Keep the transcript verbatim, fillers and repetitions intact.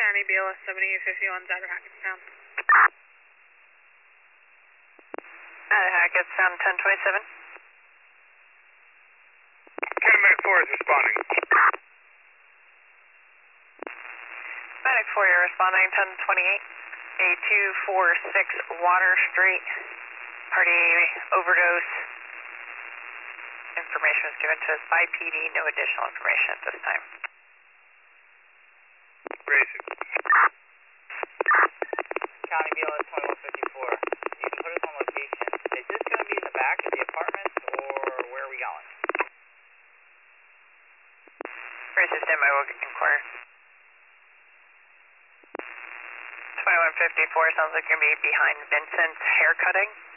County B L S seventy fifty-one, Data Hackettstown. Data Hackettstown, ten twenty-seven. County Medic four is responding. Medic four, you're responding, ten twenty-eight. A two four six Water Street. Party overdose. Information was given to us by P D. No additional information at this time. Racing. County B L S twenty-one fifty-four. You can put us on location. Is this going to be in the back of the apartments, or where are we going? Racing standby, we'll inquire. twenty-one fifty-four sounds like you're going to be behind Vincent's haircutting.